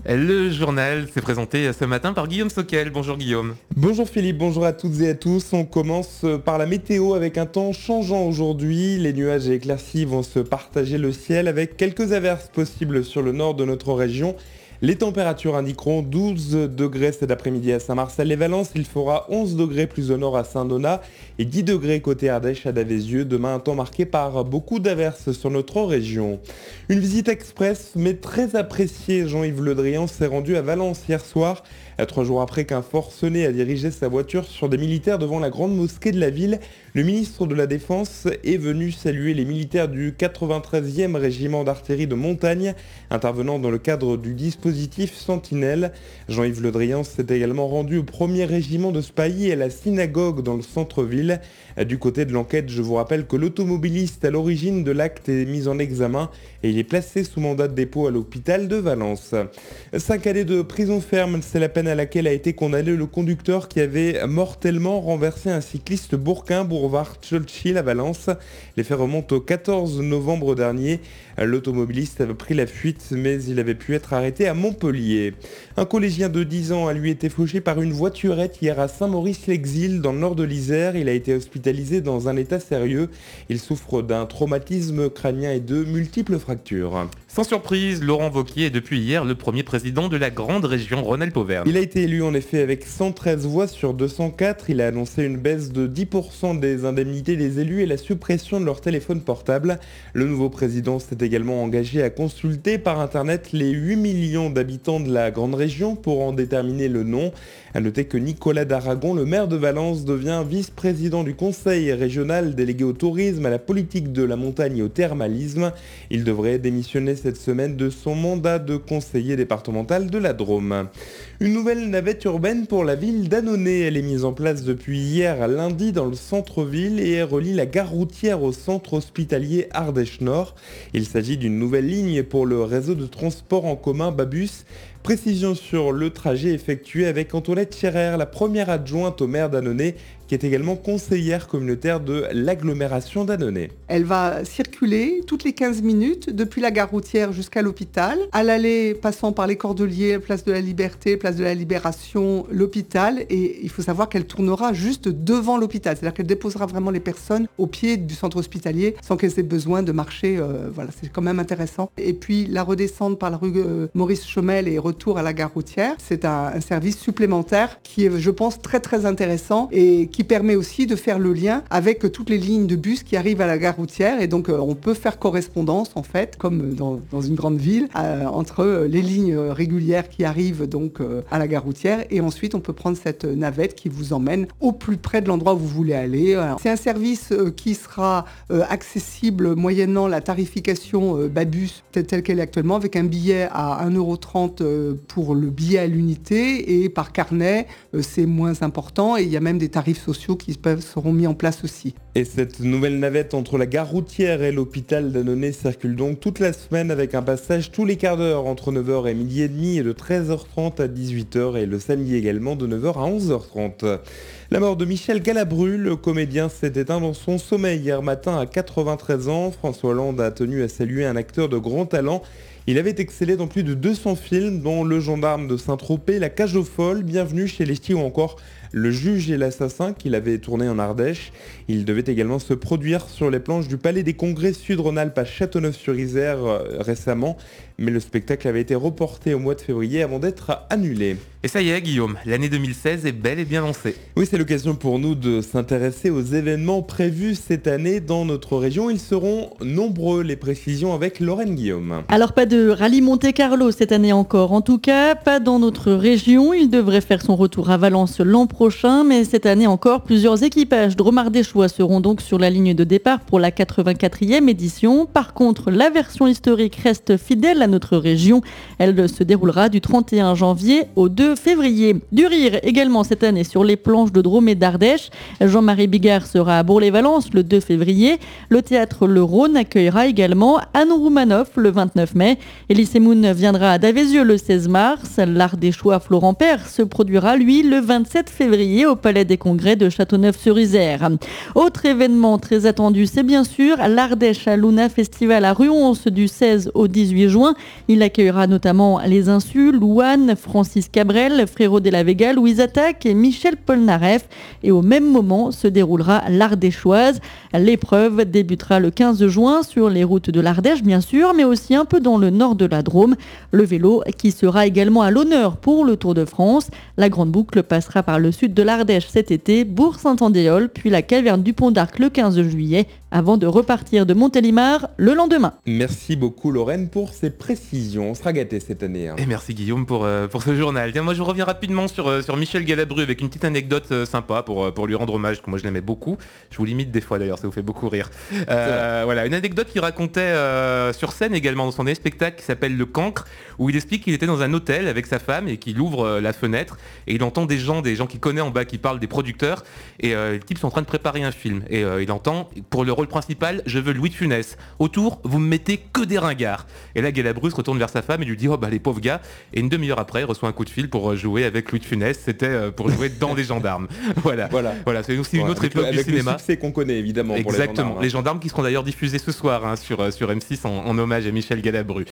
Le journal s'est présenté ce matin par Guillaume Soquel. Bonjour Guillaume. Bonjour Philippe, bonjour à toutes et à tous. On commence par la météo avec un temps changeant aujourd'hui. Les nuages et éclaircies vont se partager le ciel avec quelques averses possibles sur le nord de notre région. Les températures indiqueront 12 degrés cet après-midi à Saint-Marcel-les-Valences. Il fera 11 degrés plus au nord à Saint-Donat et 10 degrés côté Ardèche à Davézieux. Demain, un temps marqué par beaucoup d'averses sur notre région. Une visite express mais très appréciée. Jean-Yves Le Drian s'est rendu à Valence hier soir. 3 jours après qu'un forcené a dirigé sa voiture sur des militaires devant la grande mosquée de la ville, le ministre de la Défense est venu saluer les militaires du 93e régiment d'artillerie de montagne, intervenant dans le cadre du dispositif Sentinelle. Jean-Yves Le Drian s'est également rendu au 1er régiment de Spahi et à la synagogue dans le centre-ville. Du côté de l'enquête, je vous rappelle que l'automobiliste à l'origine de l'acte est mis en examen et il est placé sous mandat de dépôt à l'hôpital de Valence. 5 années de prison ferme, c'est la peine à laquelle a été condamné le conducteur qui avait mortellement renversé un cycliste bourquin boulevard Churchill à Valence. Les faits remontent au 14 novembre dernier. L'automobiliste avait pris la fuite mais il avait pu être arrêté à Montpellier. Un collégien de 10 ans a lui été fauché par une voiturette hier à Saint-Maurice-l'Exil dans le nord de l'Isère. Il a été hospitalisé dans un état sérieux. Il souffre d'un traumatisme crânien et de multiples fractures. Sans surprise, Laurent Wauquiez est depuis hier le premier président de la grande région Rhône-Alpes-Auvergne. Il a été élu en effet avec 113 voix sur 204. Il a annoncé une baisse de 10% des indemnités des élus et la suppression de leur téléphone portable. Le nouveau président s'est également engagé à consulter par internet les 8 millions d'habitants de la grande région pour en déterminer le nom. À noter que Nicolas Daragon, le maire de Valence, devient vice-président du conseil régional délégué au tourisme, à la politique de la montagne et au thermalisme. Il devrait démissionner cette semaine de son mandat de conseiller départemental de la Drôme. Une nouvelle navette urbaine pour la ville d'Annonay. Elle est mise en place depuis hier lundi dans le centre-ville et elle relie la gare routière au centre hospitalier Ardèche Nord. Il s'agit d'une nouvelle ligne pour le réseau de transport en commun Babus. Précision sur le trajet effectué avec Antoinette Scherer, la première adjointe au maire d'Annonay, qui est également conseillère communautaire de l'agglomération d'Annonay. Elle va circuler toutes les 15 minutes depuis la gare routière jusqu'à l'hôpital, à l'aller passant par les Cordeliers, place de la Liberté, place de la Libération, l'hôpital, et il faut savoir qu'elle tournera juste devant l'hôpital, c'est-à-dire qu'elle déposera vraiment les personnes au pied du centre hospitalier sans qu'elles aient besoin de marcher, voilà, c'est quand même intéressant. Et puis la redescente par la rue Maurice Chomel et retour à la gare routière, c'est un service supplémentaire qui est, je pense, très très intéressant et qui permet aussi de faire le lien avec toutes les lignes de bus qui arrivent à la gare routière et donc on peut faire correspondance en fait, comme dans une grande ville, entre les lignes régulières qui arrivent donc à la gare routière et ensuite on peut prendre cette navette qui vous emmène au plus près de l'endroit où vous voulez aller. C'est un service qui sera accessible moyennant la tarification Babus telle qu'elle est actuellement, avec un billet à 1,30 € pour le billet à l'unité et par carnet c'est moins important et il y a même des tarifs sociaux qui seront mis en place aussi. Et cette nouvelle navette entre la gare routière et l'hôpital d'Annonay circule donc toute la semaine avec un passage tous les quarts d'heure entre 9h et 12h30 et de 13h30 à 18h et le samedi également de 9h à 11h30. La mort de Michel Galabru, le comédien s'est éteint dans son sommeil hier matin à 93 ans. François Hollande a tenu à saluer un acteur de grand talent. Il avait excellé dans plus de 200 films, dont Le Gendarme de Saint-Tropez, La Cage aux Folles, Bienvenue chez les Ch'tis ou encore Le Juge et l'Assassin qu'il avait tourné en Ardèche. Il devait également se produire sur les planches du Palais des Congrès Sud-Rhône-Alpes à Châteauneuf-sur-Isère récemment, mais le spectacle avait été reporté au mois de février avant d'être annulé. Et ça y est Guillaume, l'année 2016 est bel et bien lancée. Oui, c'est l'occasion pour nous de s'intéresser aux événements prévus cette année dans notre région. Ils seront nombreux, les précisions avec Lorraine Guillaume. Alors pas de rallye Monte-Carlo cette année encore, en tout cas pas dans notre région. Il devrait faire son retour à Valence l'an prochain, mais cette année encore, plusieurs équipages dromardéchois seront donc sur la ligne de départ pour la 84e édition. Par contre, la version historique reste fidèle à notre région. Elle se déroulera du 31 janvier au 2 février. Du rire également cette année sur les planches de Drôme et d'Ardèche. Jean-Marie Bigard sera à Bourg-les-Valences le 2 février. Le théâtre Le Rhône accueillera également Anne Roumanoff le 29 mai. Elie Semoun viendra à Davézieux le 16 mars. L'Ardéchois Florent Père se produira lui le 27 février au Palais des Congrès de Châteauneuf-sur-Isère. Autre événement très attendu, c'est bien sûr l'Ardèche à Luna Festival à Ruons du 16 au 18 juin. Il accueillera notamment les Insus, Louane, Francis Cabrel, Frérot de la Vega, Louise Attaque et Michel Polnareff. Et au même moment se déroulera l'Ardéchoise. L'épreuve débutera le 15 juin sur les routes de l'Ardèche, bien sûr, mais aussi un peu dans le nord de la Drôme. Le vélo qui sera également à l'honneur pour le Tour de France. La grande boucle passera par le sud de l'Ardèche cet été, Bourg-Saint-Andéol, puis la caverne du Pont d'Arc le 15 juillet, avant de repartir de Montélimar le lendemain. Merci beaucoup Lorraine pour ces précisions. On sera gâtés cette année. Et merci Guillaume pour ce journal. Tiens, moi je reviens rapidement sur Michel Galabru avec une petite anecdote sympa pour lui rendre hommage, que moi je l'aimais beaucoup. Je vous limite des fois d'ailleurs, ça vous fait beaucoup rire. Voilà, une anecdote qu'il racontait sur scène également dans son dernier spectacle qui s'appelle Le Cancre, où il explique qu'il était dans un hôtel avec sa femme et qu'il ouvre la fenêtre et il entend des gens qu'il connaît en bas qui parlent des producteurs et les types sont en train de préparer un film et il entend pour le rôle principal, je veux Louis de Funès. Autour, vous me mettez que des ringards. Et là, Galabru se retourne vers sa femme et lui dit les pauvres gars. Et une demi-heure après, il reçoit un coup de fil pour jouer avec Louis de Funès. C'était pour jouer dans Les Gendarmes. Voilà. C'est aussi une autre époque du cinéma. Avec le succès qu'on connaît évidemment. Exactement. Pour les Gendarmes. Les Gendarmes qui seront d'ailleurs diffusés ce soir sur M6 en hommage à Michel Galabru.